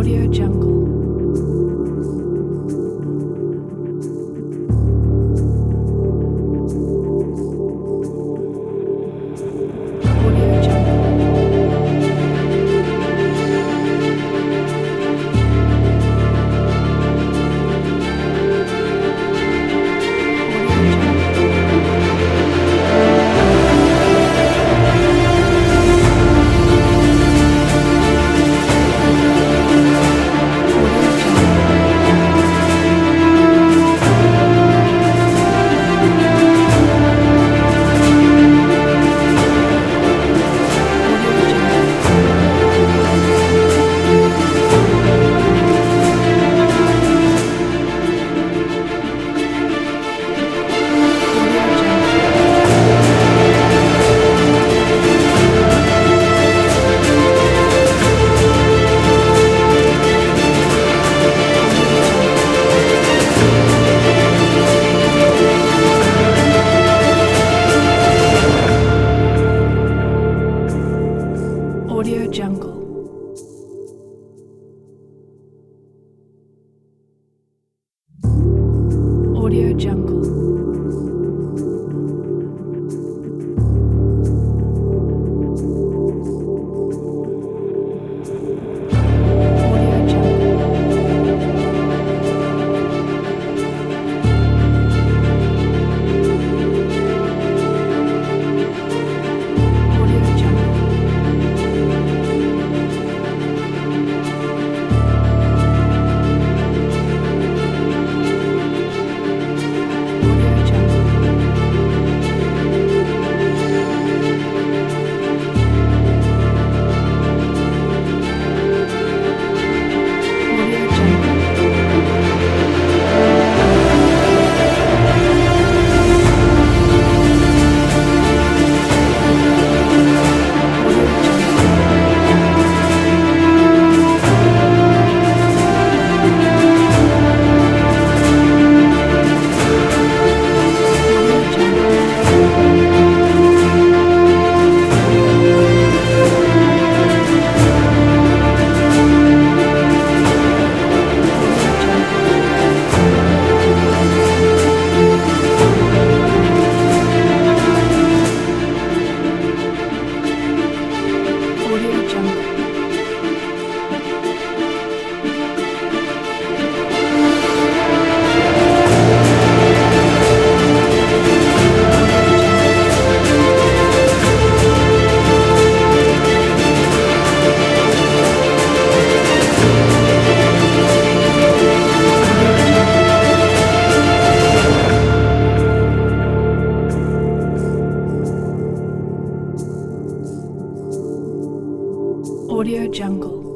Audio Jungle. Audio Jungle. Audio Jungle. Audio Jungle. Audio Jungle. Audio Jungle. Audio Jungle. Audio Jungle. Audio Jungle. Audio Jungle. Audio Jungle. Audio Jungle. Audio Jungle. Audio Jungle. Audio Jungle. Audio Jungle. Audio Jungle.